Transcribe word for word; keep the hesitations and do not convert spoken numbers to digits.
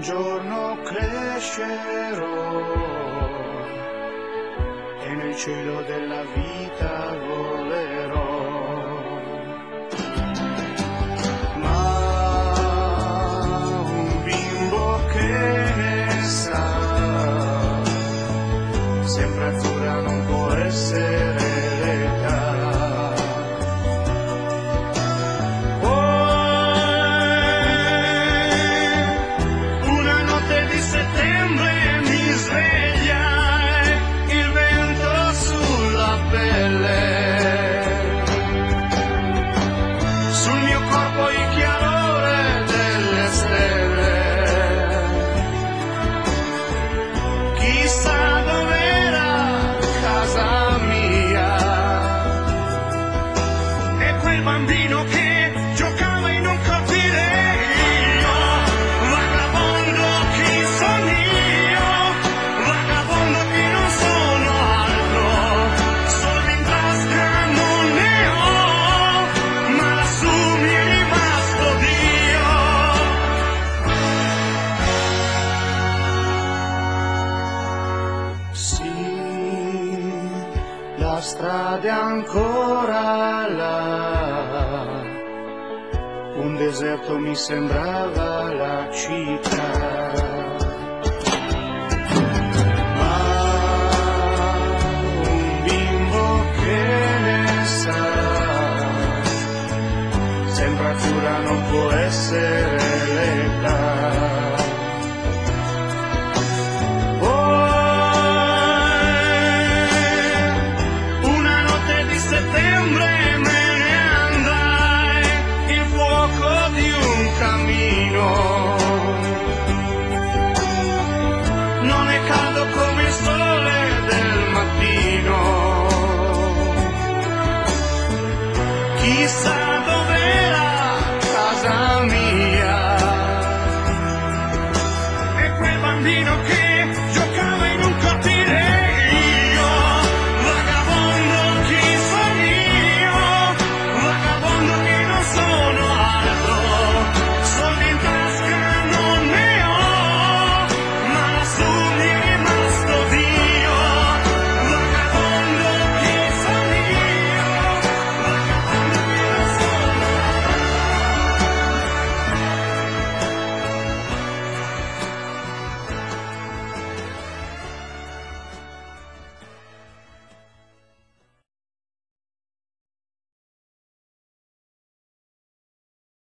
giorno crescerò e nel cielo della vita volerò. Ma un bimbo che ne sa, sempre azzurra non può essere l'età. Bambino che giocava in un cortile, io, vagabondo che sono io, vagabondo che non sono altro, soldi in tasca non ne ho, ma lassù mi è rimasto Dio. Sì, la strada è ancora là, un deserto mi sembrava la città. Ma un bimbo che ne sa, sempre azzurra non può essere